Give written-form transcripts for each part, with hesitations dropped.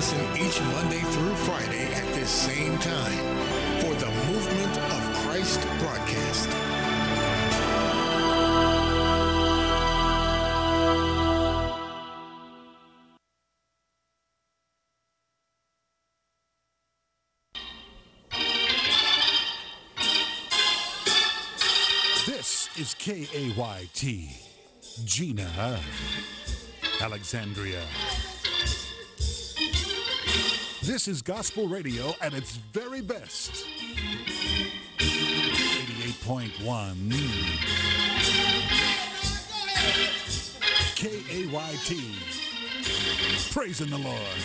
listen each Monday through Friday at this same time for the Movement of Christ broadcast. This is KAYT, Gina, Alexandria. This is gospel radio at its very best. 88.1 KAYT. Praising the Lord.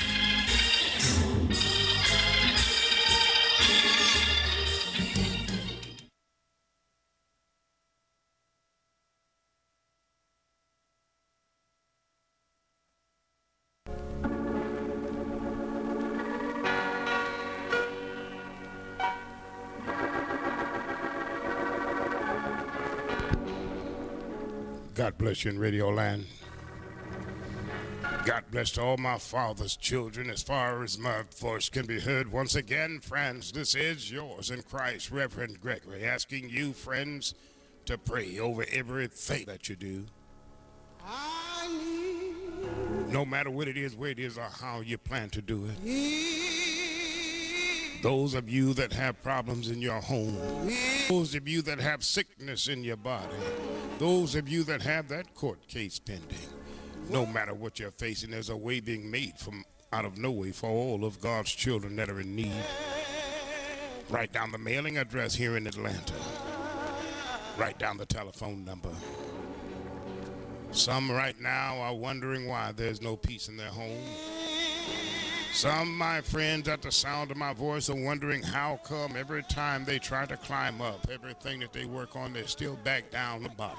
God bless you in Radio Land. God bless to all my father's children as far as my voice can be heard. Once again, friends, this is yours in Christ, Reverend Gregory, asking you, friends, to pray over everything that you do. No matter what it is, where it is, or how you plan to do it. Those of you that have problems in your home, those of you that have sickness in your body, those of you that have that court case pending, no matter what you're facing, there's a way being made from out of no way for all of God's children that are in need. Write down the mailing address here in Atlanta. Write down the telephone number. Some right now are wondering why there's no peace in their home. Some, my friends, at the sound of my voice are wondering how come every time they try to climb up, everything that they work on, they're still back down the bottom.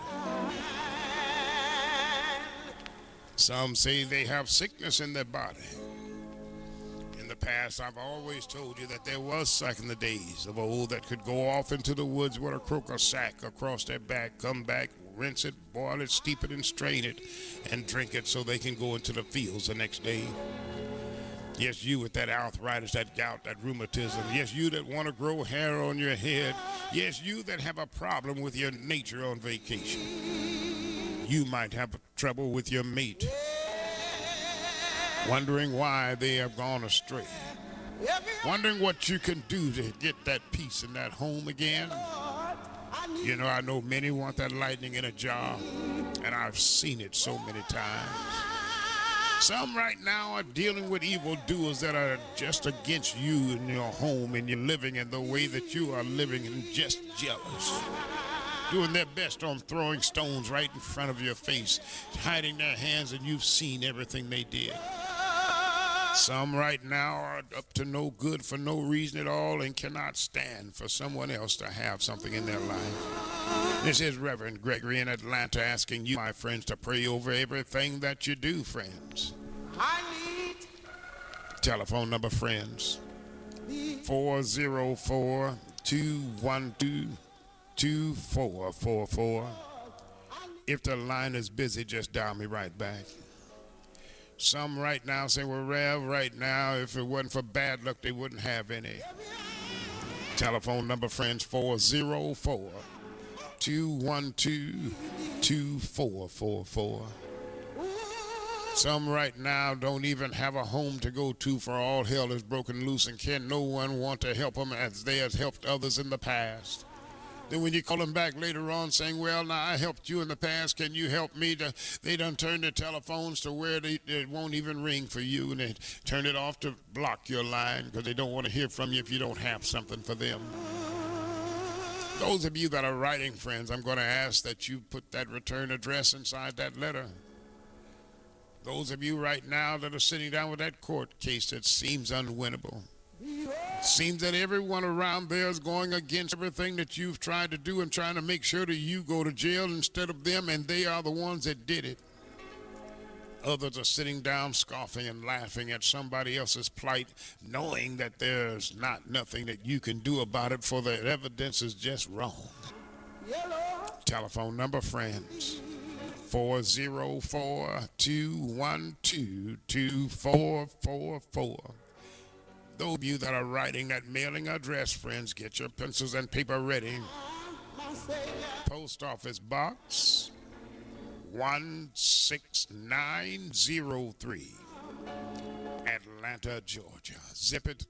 Some say they have sickness in their body. In the past, I've always told you that there was back in the days of old that could go off into the woods with a crook or sack across their back, come back, rinse it, boil it, steep it, and strain it, and drink it so they can go into the fields the next day. Yes, you with that arthritis, that gout, that rheumatism. Yes, you that want to grow hair on your head. Yes, you that have a problem with your nature on vacation. You might have trouble with your mate, wondering why they have gone astray, wondering what you can do to get that peace in that home again. You know, I know many want that lightning in a jar, and I've seen it so many times. Some right now are dealing with evildoers that are just against you in your home and your living and the way that you are living and just jealous. Doing their best on throwing stones right in front of your face, hiding their hands, and you've seen everything they did. Some right now are up to no good for no reason at all and cannot stand for someone else to have something in their life. This is Reverend Gregory in Atlanta asking you, my friends, to pray over everything that you do, friends. I need telephone number, friends, 404-212-2444. If the line is busy, just dial me right back. Some right now say, well, Rev, right now, if it wasn't for bad luck, they wouldn't have any. Telephone number, friends, 404-212-2444. Some right now don't even have a home to go to, for all hell is broken loose and can no one want to help them as they have helped others in the past. Then when you call them back later on saying, well, now I helped you in the past, can you help me? They done turned their telephones to where it won't even ring for you, and they turn it off to block your line because they don't want to hear from you if you don't have something for them. Those of you that are writing, friends, I'm going to ask that you put that return address inside that letter. Those of you right now that are sitting down with that court case that seems unwinnable. It seems that everyone around there is going against everything that you've tried to do and trying to make sure that you go to jail instead of them, and they are the ones that did it. Others are sitting down scoffing and laughing at somebody else's plight, knowing that there's nothing that you can do about it, for the evidence is just wrong. Telephone number, friends, 404-212-2444. Those of you that are writing that mailing address, friends, get your pencils and paper ready. Post Office Box 16903, Atlanta, Georgia. Zip it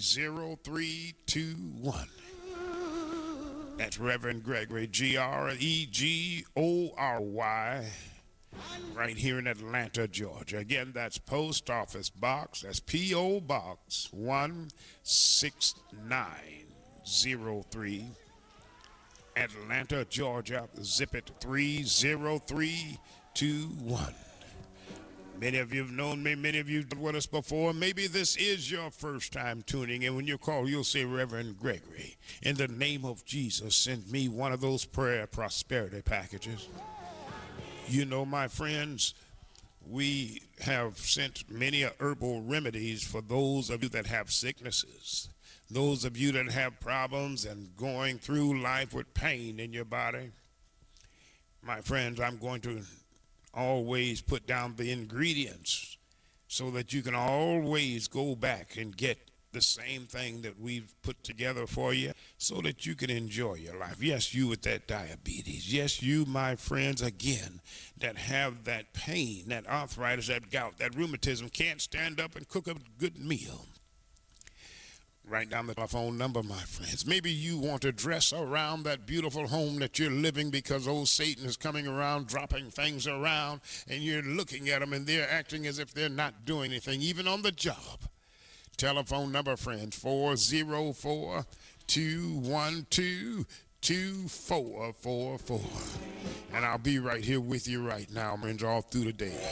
30321. That's Reverend Gregory, Gregory, right here in Atlanta, Georgia. Again, that's Post Office Box. That's P.O. Box 16903, Atlanta, Georgia. Zip it 30321. Many of you have known me, many of you have been with us before. Maybe this is your first time tuning in. When you call, you'll say, Reverend Gregory, in the name of Jesus, send me one of those prayer prosperity packages. You know, my friends, we have sent many herbal remedies for those of you that have sicknesses, those of you that have problems and going through life with pain in your body. My friends, I'm going to always put down the ingredients so that you can always go back and get the same thing that we've put together for you so that you can enjoy your life. Yes, you with that diabetes. Yes, you, my friends, again, that have that pain, that arthritis, that gout, that rheumatism, can't stand up and cook a good meal. Write down the telephone number, my friends. Maybe you want to dress around that beautiful home that you're living because old Satan is coming around, dropping things around, and you're looking at them and they're acting as if they're not doing anything, even on the job. Telephone number, friends, 404-212-2444. And I'll be right here with you right now, friends, all through the day.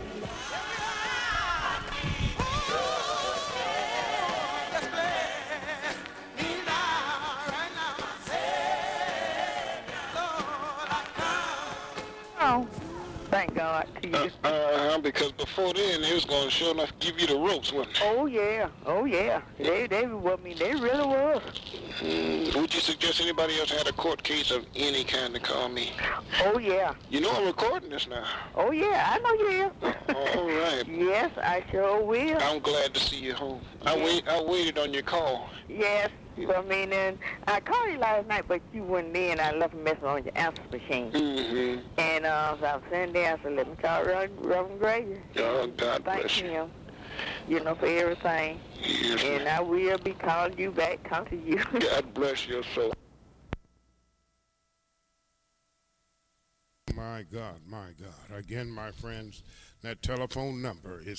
Thank God to you. Because before then, he was going to sure enough give you the ropes, wasn't he? Oh, yeah. Oh, yeah. They were with me. They really was. Would you suggest anybody else had a court case of any kind to call me? Oh, yeah. You know I'm recording this now. Oh, yeah. I know you is. All right. Yes, I sure will. I'm glad to see you home. I waited on your call. Yes. I mean, and I called you last night, but you weren't in. I left a message on your answer machine. Mm-hmm. And so I was sitting there. I said, let me call Reverend Gregory. Oh, God bless you. Him, you know, for everything. Yes, and I will be calling you back, come to you. God bless your soul. My God, my God. Again, my friends, that telephone number is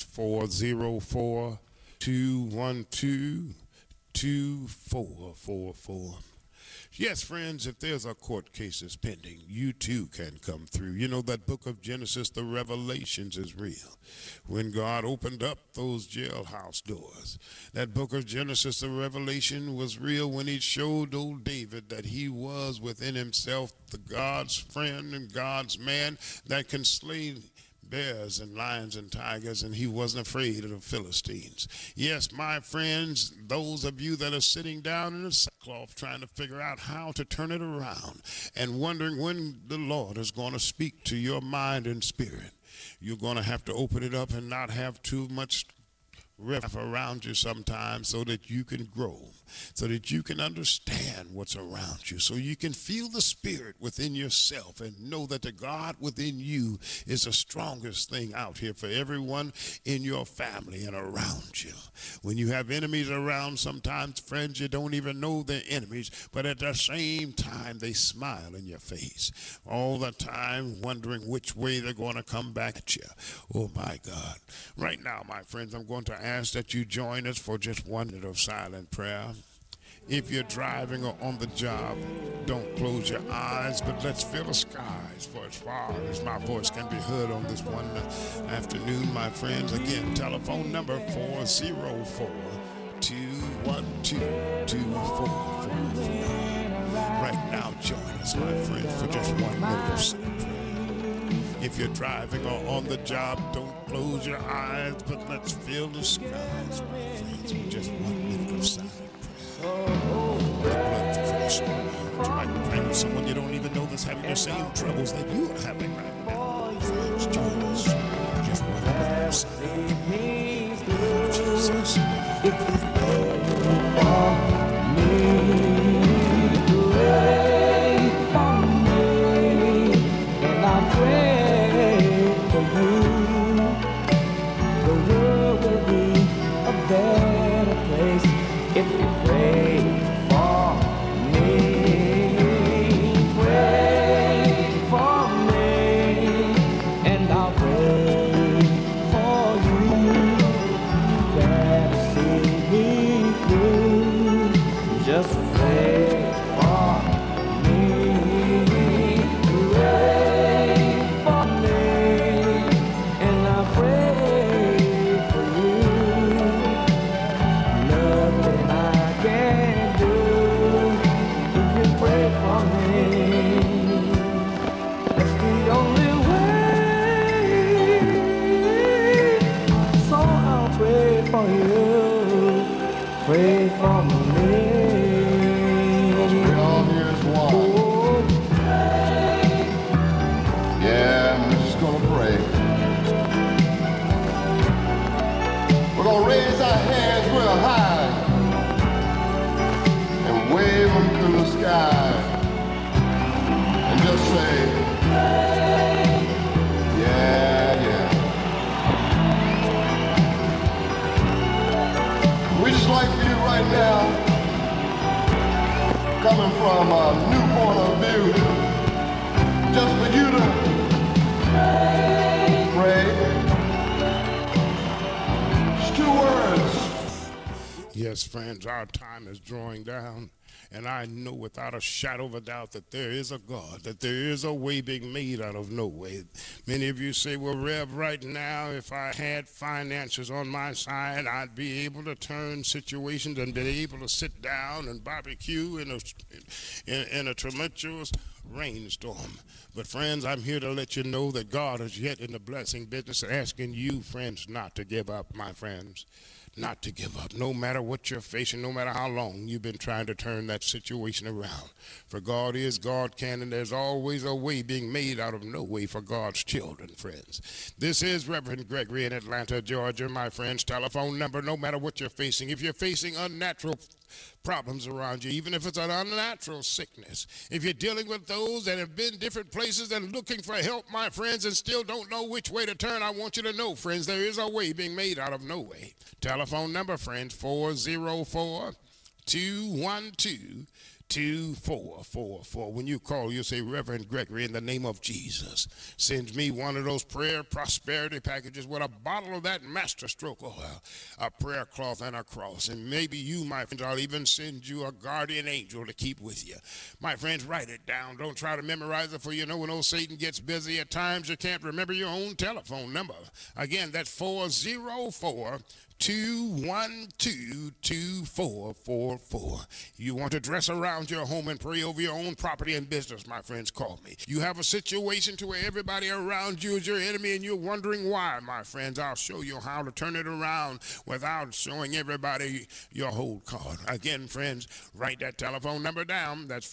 404-212-2444. Yes, friends, if there's a court case that's pending, you too can come through. You know, that book of Genesis, the Revelations, is real. When God opened up those jailhouse doors, that book of Genesis, the Revelation, was real when he showed old David that he was within himself the God's friend and God's man that can slay bears and lions and tigers, and he wasn't afraid of the Philistines. Yes, my friends, those of you that are sitting down in the sackcloth trying to figure out how to turn it around and wondering when the Lord is going to speak to your mind and spirit, you're going to have to open it up and not have too much riff around you sometimes so that you can grow, so that you can understand what's around you, so you can feel the spirit within yourself and know that the God within you is the strongest thing out here for everyone in your family and around you. When you have enemies around, sometimes, friends, you don't even know they're enemies, but at the same time, they smile in your face all the time, wondering which way they're going to come back at you. Oh, my God. Right now, my friends, I'm going to ask that you join us for just 1 minute of silent prayer. If you're driving or on the job, don't close your eyes, but let's fill the skies for as far as my voice can be heard on this one afternoon, my friends. Again, telephone number 404-212-2444. Right now, join us, my friends, for just 1 minute of silent prayer. If you're driving or on the job, don't close your eyes, but let's fill the skies, my friends, with just 1 minute of silent prayer. The blood of Christ around. You might be praying with someone you don't even know that's having the same troubles that you are having right now. friends. Join us. Just one more side. Oh, Jesus. Coming from a new point of view, just for you to pray. It's 2 words. Yes, friends, our time is drawing down. And I know without a shadow of a doubt that there is a God, that there is a way being made out of no way. Many of you say, well, Rev, right now, if I had finances on my side, I'd be able to turn situations and be able to sit down and barbecue in a tumultuous rainstorm. But friends, I'm here to let you know that God is yet in the blessing business, asking you, friends, not to give up, my friends. Not to give up, no matter what you're facing, no matter how long you've been trying to turn that situation around. For God is, God can, and there's always a way being made out of no way for God's children, friends. This is Reverend Gregory in Atlanta, Georgia, my friends. Telephone number, no matter what you're facing. If you're facing unnatural problems around you, even if it's an unnatural sickness, if you're dealing with those that have been different places and looking for help, my friends, and still don't know which way to turn, I want you to know, friends, there is a way being made out of no way. Telephone number, friends, 404-212-2444. When you call, you say, Reverend Gregory, in the name of Jesus, send me one of those prayer prosperity packages with a bottle of that master stroke oil, a prayer cloth, and a cross. And maybe you, my friends, I'll even send you a guardian angel to keep with you. My friends, write it down. Don't try to memorize it, for you know when old Satan gets busy at times, you can't remember your own telephone number. Again, that's 404-212-2444. You want to dress around your home and pray over your own property and business, my friends, call me. You have a situation to where everybody around you is your enemy and you're wondering why, my friends. I'll show you how to turn it around without showing everybody your whole card. Again, friends, write that telephone number down. That's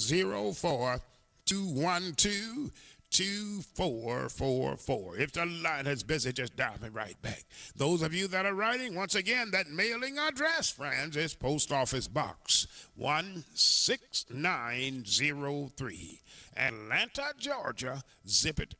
404-212-2444. If the line is busy, just dial me right back. Those of you that are writing, once again, that mailing address, friends, is Post Office Box 16903, Atlanta, Georgia, zip it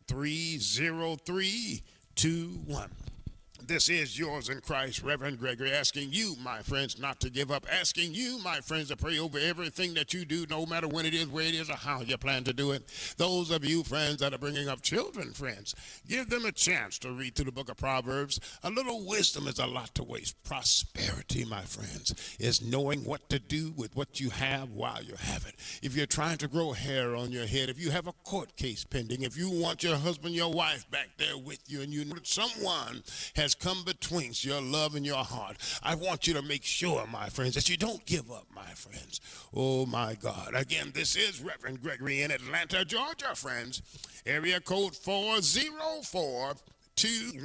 30321. This is yours in Christ, Reverend Gregory, asking you, my friends, not to give up, asking you, my friends, to pray over everything that you do, no matter when it is, where it is, or how you plan to do it. Those of you, friends, that are bringing up children, friends, give them a chance to read through the book of Proverbs. A little wisdom is a lot to waste. Prosperity, my friends, is knowing what to do with what you have while you have it. If you're trying to grow hair on your head, if you have a court case pending, if you want your husband, your wife back there with you, and you know that someone has come between your love and your heart, I want you to make sure, my friends, that you don't give up, my friends. Oh, my God. Again, this is Reverend Gregory in Atlanta, Georgia, friends. Area code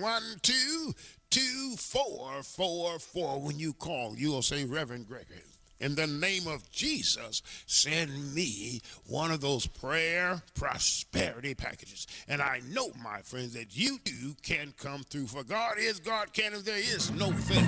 404-212-2444. When you call, you'll say, Reverend Gregory, in the name of Jesus, send me one of those prayer prosperity packages. And I know, my friends, that you too can come through. For God is God, can, and there is no failure.